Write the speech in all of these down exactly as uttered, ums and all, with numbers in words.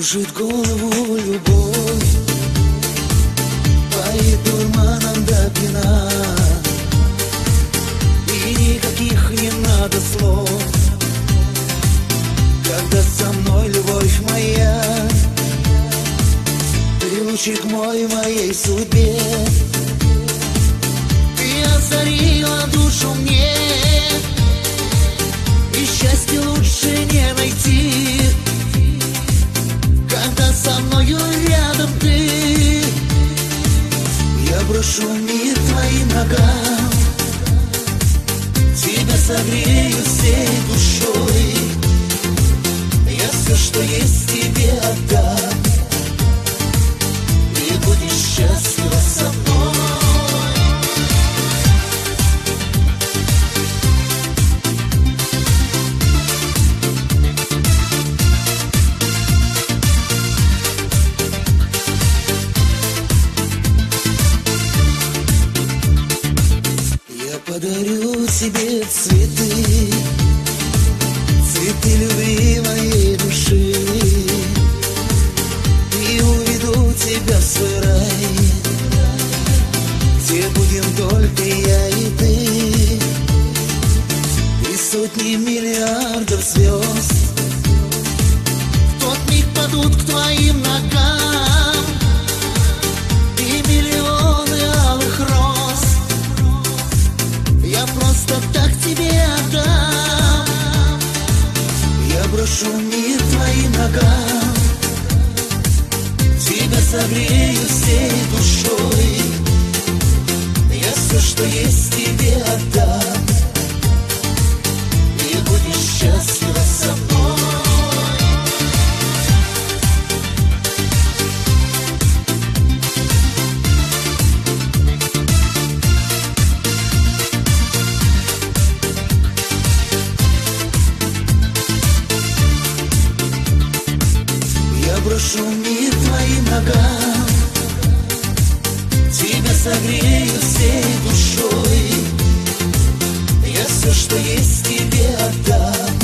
Кружит голову любовь, поет дурманом до пьяна, и никаких не надо слов, когда со мной любовь моя. Ты лучик мой в моей судьбе, ты озарила душу мне, и счастье лучше не найти, когда со мною рядом ты. Я брошу мир твоим ногам, тебя согрею всей душой, я все, что есть, тебе отдам, и будешь счастлива со мной. Подарю тебе цветы, цветы любви моей души, и уведу тебя в свой рай, где будем только я и ты, и сотни миллиардов звезд в тот миг падут к твоим ногам, и миллионы алых роз я просто так тебе отдам. Я брошу мир твоим ногам, тебя согрею всей душой, я все, что есть, тебе отдам, и будешь счастлива со мной. Брошу мир твоим ногам, тебя согрею всей душой, я все, что есть, тебе отдам,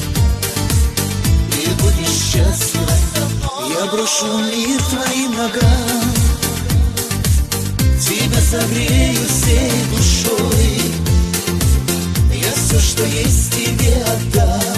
и будешь счастлива со мной. Я брошу мир твоим ногам, тебя согрею всей душой, я все, что есть, тебе отдам,